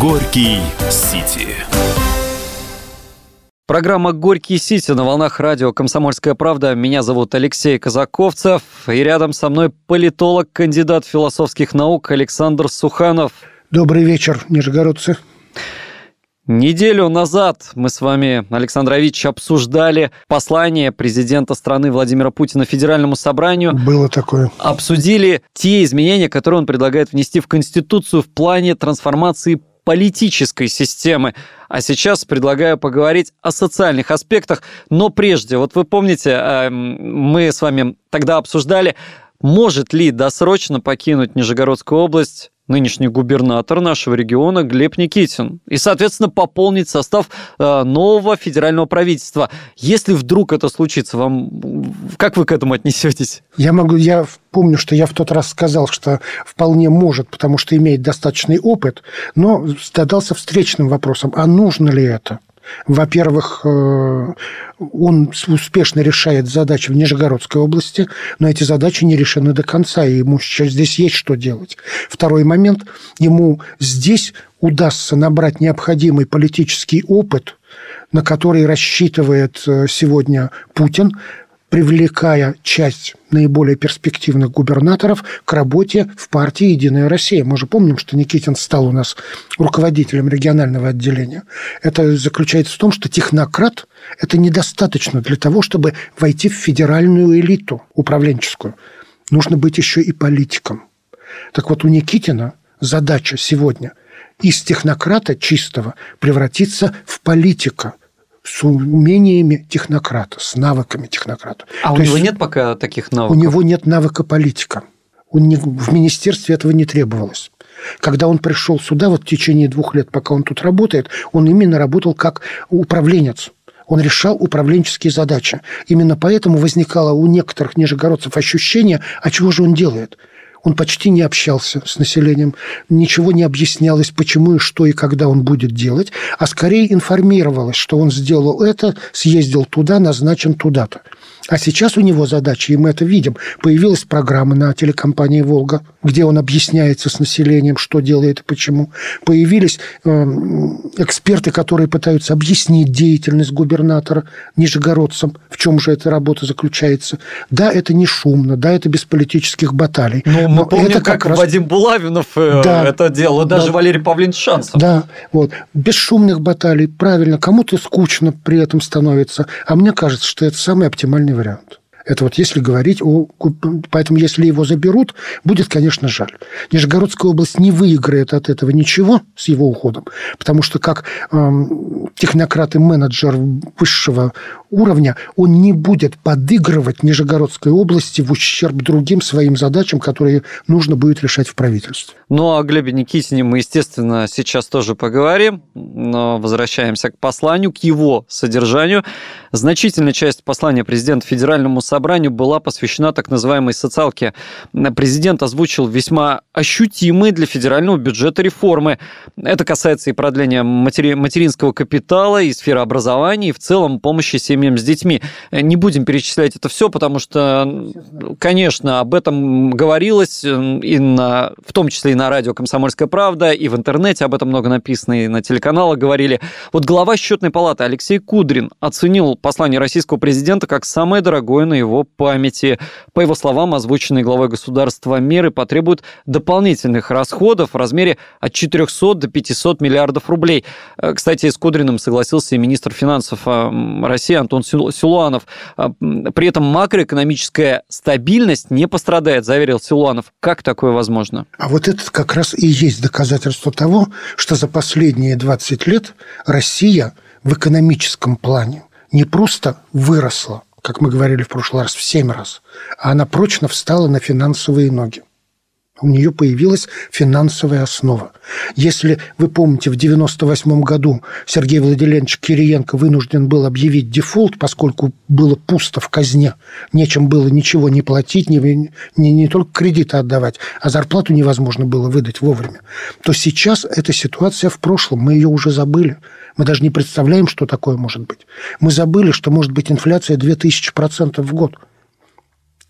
Горький Сити. Программа «Горький Сити» на волнах радио «Комсомольская правда». Меня зовут Алексей Казаковцев. И рядом со мной политолог, кандидат философских наук Александр Суханов. Добрый вечер, нижегородцы. Неделю назад мы с вами, Александр Равич, обсуждали послание президента страны Владимира Путина Федеральному собранию. Было такое. Обсудили те изменения, которые он предлагает внести в Конституцию в плане трансформации политической системы. А сейчас предлагаю поговорить о социальных аспектах. Но прежде, вот вы помните, мы с вами тогда обсуждали, может ли досрочно покинуть Нижегородскую область нынешний губернатор нашего региона Глеб Никитин и, соответственно, пополнить состав нового федерального правительства. Если вдруг это случится, как вы к этому отнесетесь? Я помню, что я в тот раз сказал, что вполне может, потому что имеет достаточный опыт, но задался встречным вопросом, а нужно ли это? Во-первых, он успешно решает задачи в Нижегородской области, но эти задачи не решены до конца, и ему сейчас здесь есть что делать. Второй момент, ему здесь удастся набрать необходимый политический опыт, на который рассчитывает сегодня Путин, привлекая часть наиболее перспективных губернаторов к работе в партии «Единая Россия». Мы же помним, что Никитин стал у нас руководителем регионального отделения. Это заключается в том, что технократ – это недостаточно для того, чтобы войти в федеральную элиту управленческую. Нужно быть еще и политиком. Так вот, у Никитина задача сегодня из технократа чистого превратиться в политика, с умениями технократа, с навыками технократа. А у него нет пока таких навыков? У него нет навыка политика. В министерстве этого не требовалось. Когда он пришел сюда, в течение 2 лет, пока он тут работает, он именно работал как управленец. Он решал управленческие задачи. Именно поэтому возникало у некоторых нижегородцев ощущение, а чего же он делает? Он почти не общался с населением, ничего не объяснялось, почему и что и когда он будет делать, а скорее информировалось, что он сделал это, съездил туда, назначен туда-то. А сейчас у него задача, и мы это видим. Появилась программа на телекомпании «Волга», где он объясняется с населением, что делает и почему. Появились эксперты, которые пытаются объяснить деятельность губернатора нижегородцам, в чем же эта работа заключается. Да, это не шумно, да, это без политических баталий. Но мы помним, это как раз... Вадим Булавинов это делал, даже Валерий Павлович Шанцев. Да, вот. Без шумных баталий, правильно. Кому-то скучно при этом становится. А мне кажется, что это самый оптимальный вариант. Это вот если говорить о... Поэтому если его заберут, будет, конечно, жаль. Нижегородская область не выиграет от этого ничего с его уходом, потому что как технократ и менеджер высшего уровня, он не будет подыгрывать Нижегородской области в ущерб другим своим задачам, которые нужно будет решать в правительстве. Ну, о Глебе Никитине мы, естественно, сейчас тоже поговорим, но возвращаемся к посланию, к его содержанию. Значительная часть послания президента Федеральному собранию была посвящена так называемой социалке. Президент озвучил весьма ощутимые для федерального бюджета реформы. Это касается и продления материнского капитала, и сферы образования, и в целом помощи семьям с детьми. Не будем перечислять это все, потому что, конечно, об этом говорилось, в том числе и на радио «Комсомольская правда», и в интернете об этом много написано, и на телеканалах говорили. Вот глава Счетной палаты Алексей Кудрин оценил послание российского президента как самое дорогое на его памяти. По его словам, озвученные главой государства меры потребуют дополнительных расходов в размере от 400 до 500 миллиардов рублей. Кстати, с Кудриным согласился и министр финансов России Антон Силуанов. При этом макроэкономическая стабильность не пострадает, заверил Силуанов. Как такое возможно? А вот это как раз и есть доказательство того, что за последние 20 лет Россия в экономическом плане не просто выросла, как мы говорили в прошлый раз, в 7 раз, а она прочно встала на финансовые ноги. У нее появилась финансовая основа. Если вы помните, в 1998 году Сергей Владимирович Кириенко вынужден был объявить дефолт, поскольку было пусто в казне, нечем было ничего не платить, не только кредиты отдавать, а зарплату невозможно было выдать вовремя, то сейчас эта ситуация в прошлом, мы ее уже забыли. Мы даже не представляем, что такое может быть. Мы забыли, что может быть инфляция 2000% в год.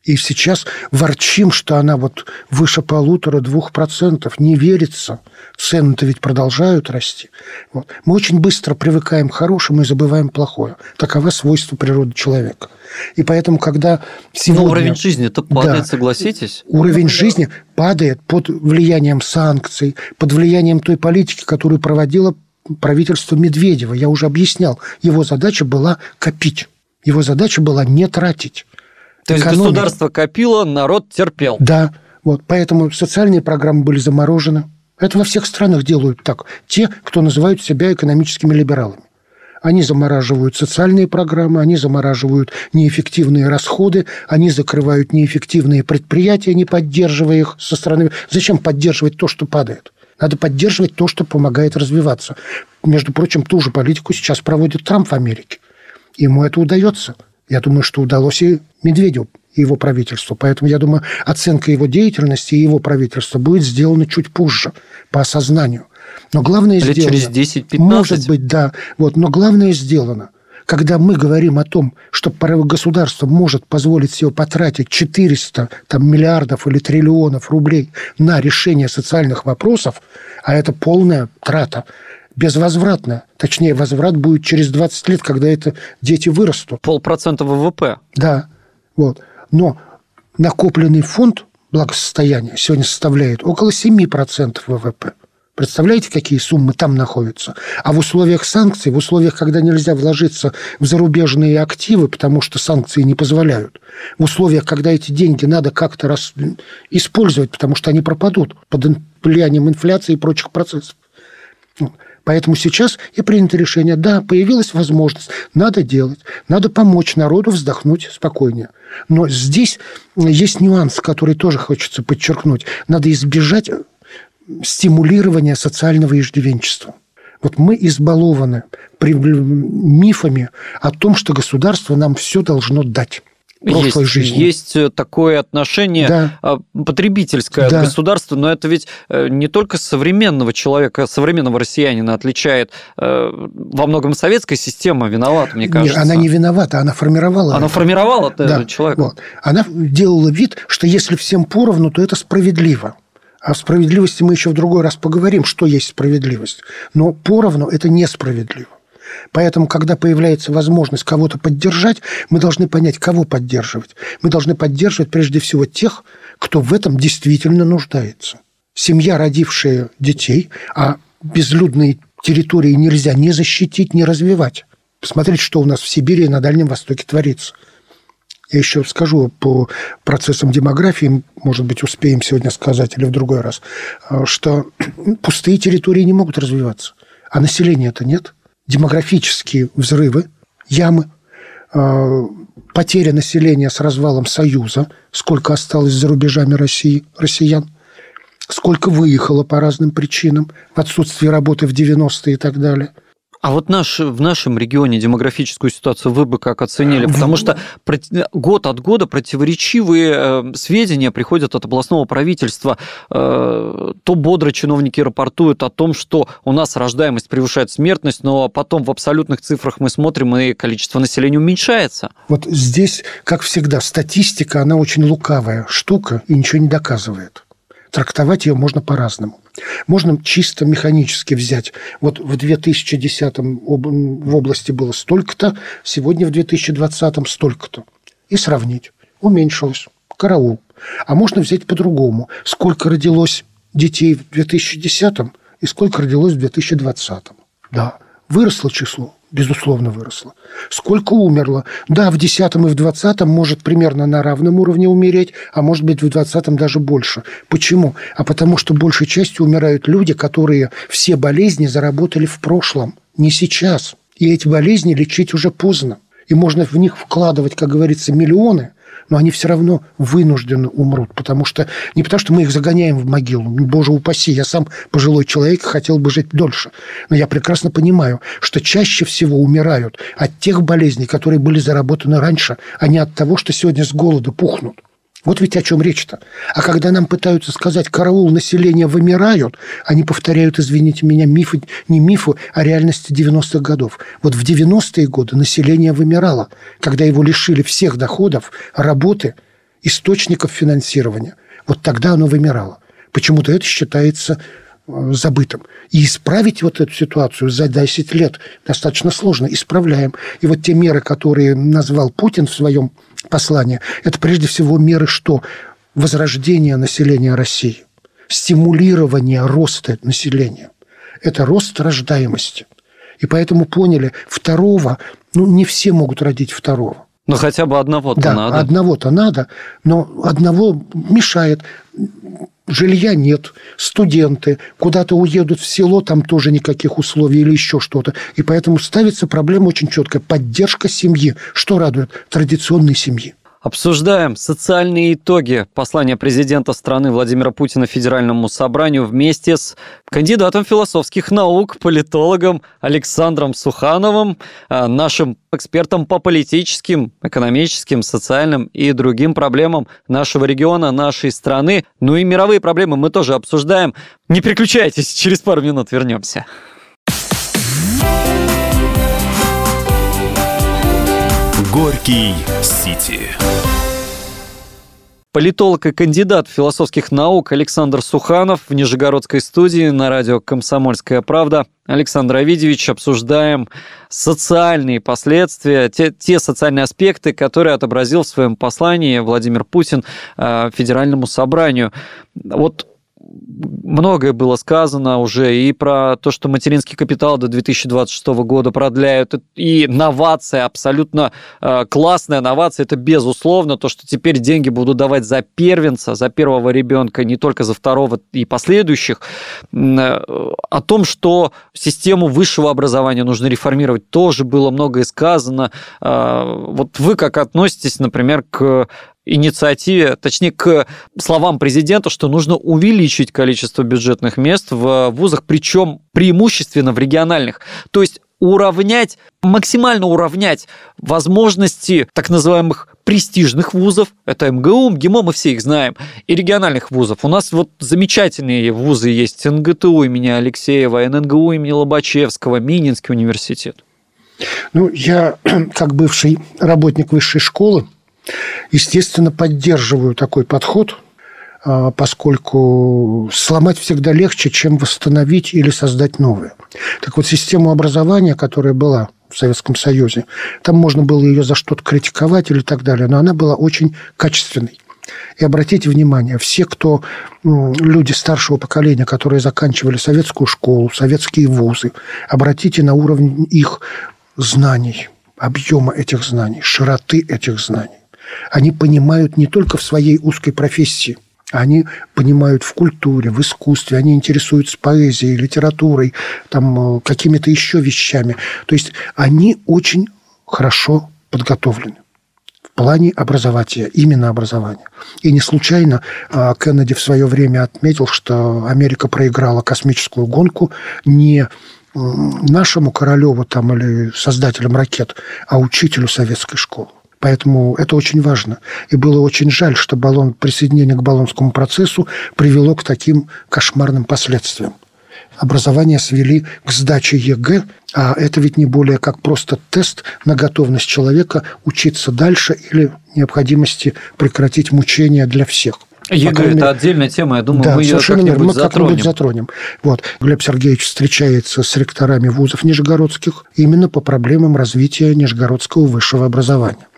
И сейчас ворчим, что она вот выше 1,5–2%. Не верится. Цены-то ведь продолжают расти. Вот. Мы очень быстро привыкаем к хорошему и забываем плохое. Таково свойство природы человека. И поэтому, когда сегодня... Но уровень жизни-то падает, согласитесь? Уровень жизни падает под влиянием санкций, под влиянием той политики, которую проводило правительство Медведева. Я уже объяснял. Его задача была копить. Его задача была не тратить. То есть государство копило, народ терпел. Да, вот, поэтому социальные программы были заморожены. Это во всех странах делают так. Те, кто называют себя экономическими либералами. Они замораживают социальные программы, они замораживают неэффективные расходы, они закрывают неэффективные предприятия, не поддерживая их со стороны... Зачем поддерживать то, что падает? Надо поддерживать то, что помогает развиваться. Между прочим, ту же политику сейчас проводит Трамп в Америке. Ему это удается. Я думаю, что удалось и Медведеву, и его правительству. Поэтому, я думаю, оценка его деятельности и его правительства будет сделана чуть позже, по осознанию. Но главное сделано... Через 10-15? Может быть, да. Вот, но главное сделано. Когда мы говорим о том, что государство может позволить себе потратить 400 миллиардов или триллионов рублей на решение социальных вопросов, а это полная трата, безвозвратно. Точнее, возврат будет через 20 лет, когда это дети вырастут. 0,5% ВВП. Да. Вот. Но накопленный фонд благосостояния сегодня составляет около 7% ВВП. Представляете, какие суммы там находятся? А в условиях санкций, в условиях, когда нельзя вложиться в зарубежные активы, потому что санкции не позволяют, в условиях, когда эти деньги надо как-то использовать, потому что они пропадут под влиянием инфляции и прочих процессов. Поэтому сейчас и принято решение, да, появилась возможность, надо делать, надо помочь народу вздохнуть спокойнее. Но здесь есть нюанс, который тоже хочется подчеркнуть. Надо избежать стимулирования социального иждивенчества. Вот мы избалованы мифами о том, что государство нам все должно дать. Прошлой жизни. Есть такое отношение потребительское от государства, но это ведь не только современного человека, современного россиянина отличает. Во многом советская система виновата, мне кажется. Нет, она не виновата, она формировала. Она формировала человека. Вот. Она делала вид, что если всем поровну, то это справедливо. О справедливости мы еще в другой раз поговорим, что есть справедливость. Но поровну это несправедливо. Поэтому, когда появляется возможность кого-то поддержать, мы должны понять, кого поддерживать. Мы должны поддерживать прежде всего тех, кто в этом действительно нуждается. Семья, родившая детей, а безлюдные территории нельзя ни защитить, ни развивать. Посмотрите, что у нас в Сибири и на Дальнем Востоке творится. Я еще скажу по процессам демографии, может быть, успеем сегодня сказать или в другой раз, что пустые территории не могут развиваться, а населения-то нет. Демографические взрывы, ямы, потеря населения с развалом Союза, сколько осталось за рубежами России, россиян, сколько выехало по разным причинам, в отсутствие работы в 90-е и так далее. А вот в нашем регионе демографическую ситуацию вы бы как оценили? Потому что год от года противоречивые сведения приходят от областного правительства. То бодро чиновники рапортуют о том, что у нас рождаемость превышает смертность, но потом в абсолютных цифрах мы смотрим, и количество населения уменьшается. Вот здесь, как всегда, статистика, она очень лукавая штука и ничего не доказывает. Трактовать ее можно по-разному. Можно чисто механически взять. Вот в 2010-м в области было столько-то, сегодня в 2020-м столько-то. И сравнить. Уменьшилось. Караул. А можно взять по-другому. Сколько родилось детей в 2010-м и сколько родилось в 2020-м. Да, выросло число. Безусловно, выросло. Сколько умерло? Да, в 10-м и в 20-м может примерно на равном уровне умереть, а может быть в 20-м даже больше. Почему? А потому что большей частью умирают люди, которые все болезни заработали в прошлом, не сейчас. И эти болезни лечить уже поздно. И можно в них вкладывать, как говорится, миллионы, но они все равно вынуждены умрут. Не потому что мы их загоняем в могилу. Боже упаси, я сам пожилой человек, хотел бы жить дольше. Но я прекрасно понимаю, что чаще всего умирают от тех болезней, которые были заработаны раньше, а не от того, что сегодня с голода пухнут. Вот ведь о чем речь-то. А когда нам пытаются сказать, караул, население вымирают, они повторяют, извините меня, не мифы, а реальности 90-х годов. Вот в 90-е годы население вымирало, когда его лишили всех доходов, работы источников финансирования, вот тогда оно вымирало. Почему-то это считается забытым. И исправить вот эту ситуацию за 10 лет достаточно сложно. Исправляем. И вот те меры, которые назвал Путин в своем послании, это прежде всего меры что? Возрождение населения России, стимулирование роста населения. Это рост рождаемости. И поэтому поняли, второго, не все могут родить второго. Но хотя бы одного-то надо. Да, одного-то надо, но одного мешает. Жилья нет, студенты куда-то уедут в село, там тоже никаких условий или еще что-то. И поэтому ставится проблема очень четкая. Поддержка семьи. Что радует? Традиционной семьи. Обсуждаем социальные итоги послания президента страны Владимира Путина Федеральному собранию вместе с кандидатом философских наук, политологом Александром Сухановым, нашим экспертом по политическим, экономическим, социальным и другим проблемам нашего региона, нашей страны. Ну и мировые проблемы мы тоже обсуждаем. Не переключайтесь, через пару минут вернемся. Горький Сити. Политолог и кандидат философских наук Александр Суханов в Нижегородской студии на радио «Комсомольская правда». Александр Овидьевич, обсуждаем социальные последствия, те социальные аспекты, которые отобразил в своем послании Владимир Путин Федеральному собранию. Вот многое было сказано уже и про то, что материнский капитал до 2026 года продляют, и новация, абсолютно классная новация, это безусловно, то, что теперь деньги будут давать за первенца, за первого ребенка, не только за второго и последующих, о том, что систему высшего образования нужно реформировать, тоже было многое сказано. Вот вы как относитесь, например, к инициативе, точнее, к словам президента, что нужно увеличить количество бюджетных мест в вузах, причем преимущественно в региональных. То есть максимально уравнять возможности так называемых престижных вузов, это МГУ, МГИМО, мы все их знаем, и региональных вузов. У нас вот замечательные вузы есть: НГТУ имени Алексеева, ННГУ имени Лобачевского, Мининский университет. Я, как бывший работник высшей школы, естественно, поддерживаю такой подход, поскольку сломать всегда легче, чем восстановить или создать новое. Так вот, систему образования, которая была в Советском Союзе, там можно было ее за что-то критиковать или так далее, но она была очень качественной. И обратите внимание, все, кто люди старшего поколения, которые заканчивали советскую школу, советские вузы, обратите на уровень их знаний, объема этих знаний, широты этих знаний. Они понимают не только в своей узкой профессии, они понимают в культуре, в искусстве, они интересуются поэзией, литературой, какими-то еще вещами. То есть они очень хорошо подготовлены в плане образования, именно образования. И не случайно Кеннеди в свое время отметил, что Америка проиграла космическую гонку не нашему Королеву или создателям ракет, а учителю советской школы. Поэтому это очень важно. И было очень жаль, что присоединение к Болонскому процессу привело к таким кошмарным последствиям. Образование свели к сдаче ЕГЭ, а это ведь не более как просто тест на готовность человека учиться дальше или необходимости прекратить мучения для всех. ЕГЭ – это отдельная тема, я думаю, мы ее как-нибудь затронем. Глеб Сергеевич встречается с ректорами вузов нижегородских именно по проблемам развития нижегородского высшего образования.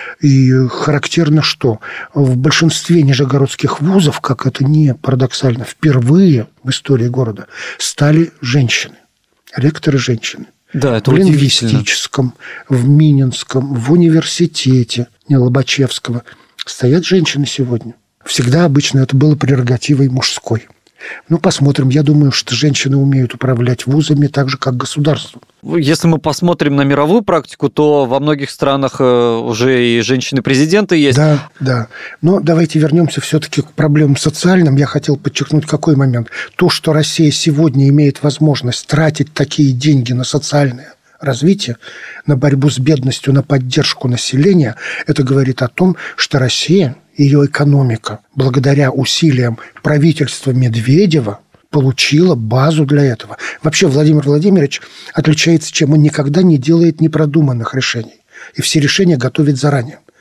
И характерно, что в большинстве нижегородских вузов, как это ни парадоксально, впервые в истории города стали женщины, ректоры женщины. Да, это в лингвистическом, в Мининском, в университете Лобачевского стоят женщины сегодня. Всегда обычно это было прерогативой мужской. Посмотрим. Я думаю, что женщины умеют управлять вузами так же, как государством. Если мы посмотрим на мировую практику, то во многих странах уже и женщины-президенты есть. Да. Но давайте вернемся все-таки к проблемам социальным. Я хотел подчеркнуть какой момент. То, что Россия сегодня имеет возможность тратить такие деньги на социальное развитие, на борьбу с бедностью, на поддержку населения, это говорит о том, что Россия, ее экономика, благодаря усилиям правительства Медведева, получила базу для этого. Вообще Владимир Владимирович отличается, чем он никогда не делает непродуманных решений. И все решения готовит заранее.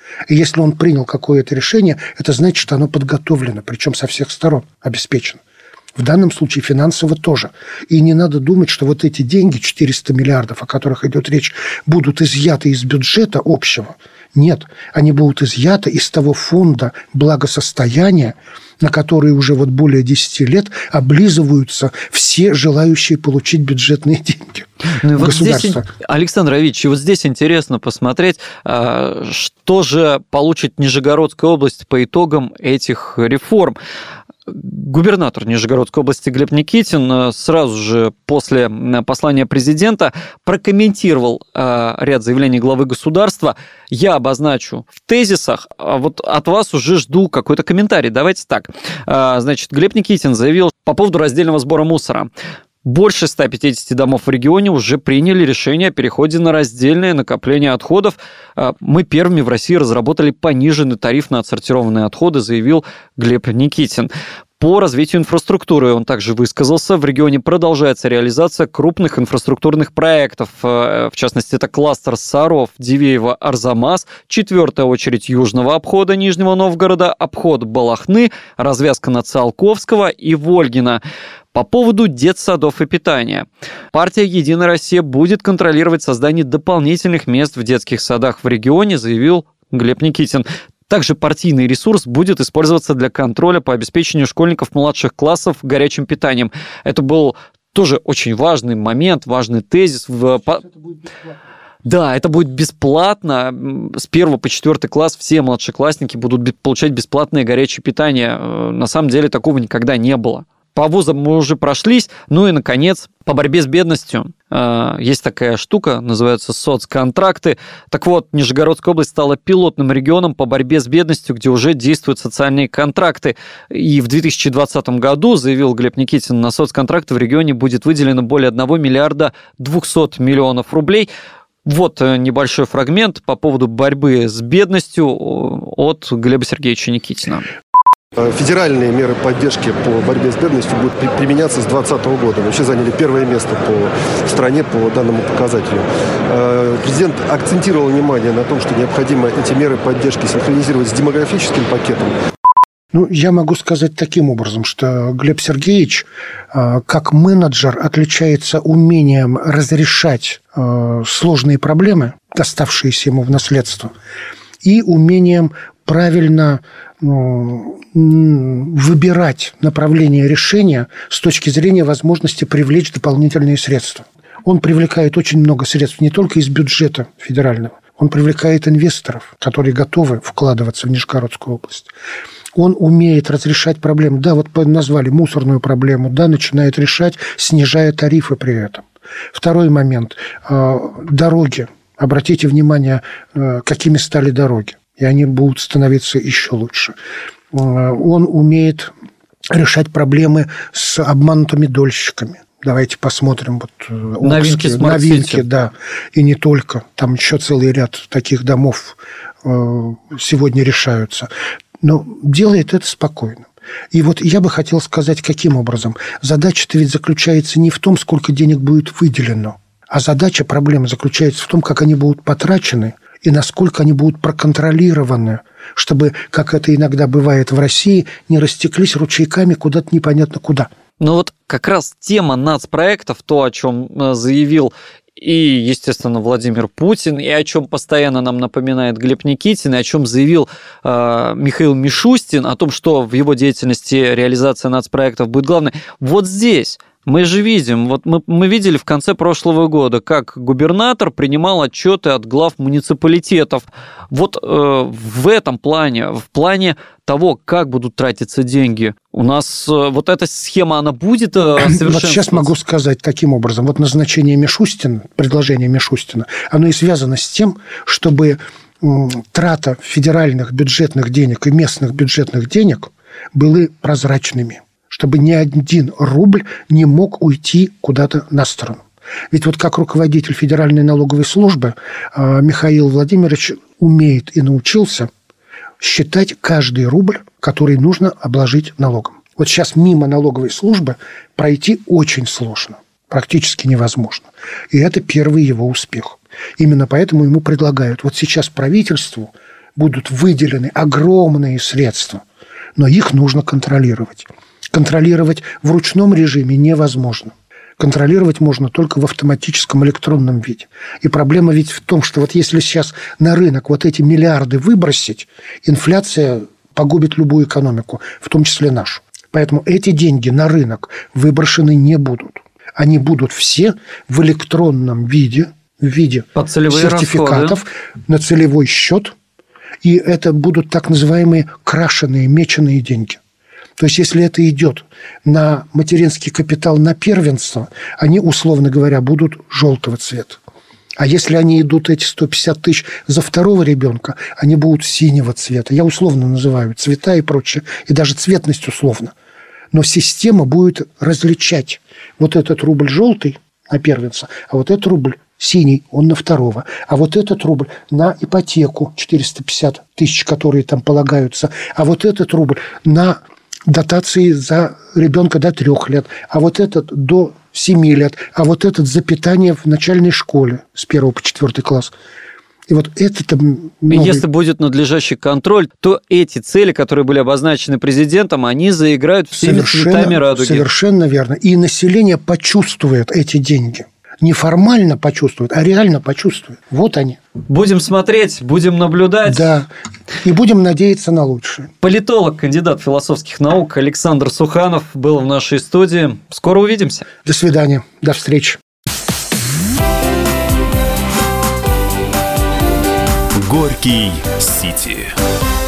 И если он принял какое-то решение, это значит, что оно подготовлено, причем со всех сторон обеспечено. В данном случае финансово тоже. И не надо думать, что вот эти деньги, 400 миллиардов, о которых идет речь, будут изъяты из бюджета общего. Нет, они будут изъяты из того фонда благосостояния, на который уже вот более 10 лет облизываются все желающие получить бюджетные деньги. Ну и вот здесь, Александр Равильевич, вот здесь интересно посмотреть, что же получит Нижегородская область по итогам этих реформ. Губернатор Нижегородской области Глеб Никитин сразу же после послания президента прокомментировал ряд заявлений главы государства. Я обозначу в тезисах, а вот от вас уже жду какой-то комментарий. Давайте так. Значит, Глеб Никитин заявил по поводу раздельного сбора мусора. Больше 150 домов в регионе уже приняли решение о переходе на раздельное накопление отходов. Мы первыми в России разработали пониженный тариф на отсортированные отходы, заявил Глеб Никитин. По развитию инфраструктуры он также высказался. В регионе продолжается реализация крупных инфраструктурных проектов. В частности, это кластер Саров, Дивеево, Арзамас, 4-я очередь южного обхода Нижнего Новгорода, обход Балахны, развязка на Циолковского и Вольгина. По поводу детсадов и питания. Партия «Единая Россия» будет контролировать создание дополнительных мест в детских садах в регионе, заявил Глеб Никитин. Также партийный ресурс будет использоваться для контроля по обеспечению школьников младших классов горячим питанием. Это был тоже очень важный момент, важный тезис. Да, это будет бесплатно. С 1 по 4 класс все младшеклассники будут получать бесплатное горячее питание. На самом деле такого никогда не было. По вузам мы уже прошлись. Ну и, наконец, по борьбе с бедностью. Есть такая штука, называется соцконтракты. Так вот, Нижегородская область стала пилотным регионом по борьбе с бедностью, где уже действуют социальные контракты. И в 2020 году, заявил Глеб Никитин, на соцконтракты в регионе будет выделено более 1 миллиарда 200 миллионов рублей. Вот небольшой фрагмент по поводу борьбы с бедностью от Глеба Сергеевича Никитина. Федеральные меры поддержки по борьбе с бедностью будут применяться с 2020 года. Мы вообще заняли первое место в стране по данному показателю. Президент акцентировал внимание на том, что необходимо эти меры поддержки синхронизировать с демографическим пакетом. Ну, я могу сказать таким образом, что Глеб Сергеевич как менеджер отличается умением разрешать сложные проблемы, доставшиеся ему в наследство, и умением правильно выбирать направление решения с точки зрения возможности привлечь дополнительные средства. Он привлекает очень много средств не только из бюджета федерального, он привлекает инвесторов, которые готовы вкладываться в Нижегородскую область. Он умеет разрешать проблемы. Да, вот назвали мусорную проблему, да, начинает решать, снижая тарифы при этом. Второй момент. Дороги. Обратите внимание, какими стали дороги. И они будут становиться еще лучше. Он умеет решать проблемы с обманутыми дольщиками. Давайте посмотрим. Вот новинки, да. И не только. Там еще целый ряд таких домов сегодня решаются. Но делает это спокойно. И вот я бы хотел сказать, каким образом. Задача-то ведь заключается не в том, сколько денег будет выделено, а задача, проблема заключается в том, как они будут потрачены и насколько они будут проконтролированы, чтобы, как это иногда бывает в России, не растеклись ручейками куда-то непонятно куда. Ну вот как раз тема нацпроектов, то, о чем заявил и, естественно, Владимир Путин, и о чем постоянно нам напоминает Глеб Никитин, и о чем заявил Михаил Мишустин, о том, что в его деятельности реализация нацпроектов будет главной. Вот здесь мы же видим, вот мы видели в конце прошлого года, как губернатор принимал отчеты от глав муниципалитетов. Вот в этом плане, в плане того, как будут тратиться деньги, у нас вот эта схема, она будет совершенствоваться? Вот сейчас могу сказать таким образом. Вот назначение Мишустина, предложение Мишустина, оно и связано с тем, чтобы трата федеральных бюджетных денег и местных бюджетных денег были прозрачными, чтобы ни один рубль не мог уйти куда-то на сторону. Ведь вот как руководитель Федеральной налоговой службы Михаил Владимирович умеет и научился считать каждый рубль, который нужно обложить налогом. Вот сейчас мимо налоговой службы пройти очень сложно, практически невозможно. И это первый его успех. Именно поэтому ему предлагают вот сейчас правительству будут выделены огромные средства, но их нужно контролировать. Контролировать в ручном режиме невозможно. Контролировать можно только в автоматическом электронном виде. И проблема ведь в том, что вот если сейчас на рынок вот эти миллиарды выбросить, инфляция погубит любую экономику, в том числе нашу. Поэтому эти деньги на рынок выброшены не будут. Они будут все в электронном виде, в виде сертификатов на целевой счет. И это будут так называемые крашеные, меченые деньги. То есть, если это идет на материнский капитал, на первенство, они, условно говоря, будут желтого цвета. А если они идут, эти 150 тысяч, за второго ребенка, они будут синего цвета. Я условно называю цвета и прочее, и даже цветность условно. Но система будет различать. Вот этот рубль желтый на первенца, а вот этот рубль синий, он на второго. А вот этот рубль на ипотеку 450 тысяч, которые там полагаются. А вот этот рубль на дотации за ребенка до 3 лет, а вот этот до 7 лет, а вот этот за питание в начальной школе с 1 по 4 класс. И вот это-то... Если будет надлежащий контроль, то эти цели, которые были обозначены президентом, они заиграют всеми цветами радуги. Совершенно верно. И население почувствует эти деньги. Не формально почувствует, а реально почувствует. Вот они. Будем смотреть, будем наблюдать. Да. И будем надеяться на лучшее. Политолог, кандидат философских наук Александр Суханов был в нашей студии. Скоро увидимся. До свидания. До встречи. Горький Сити.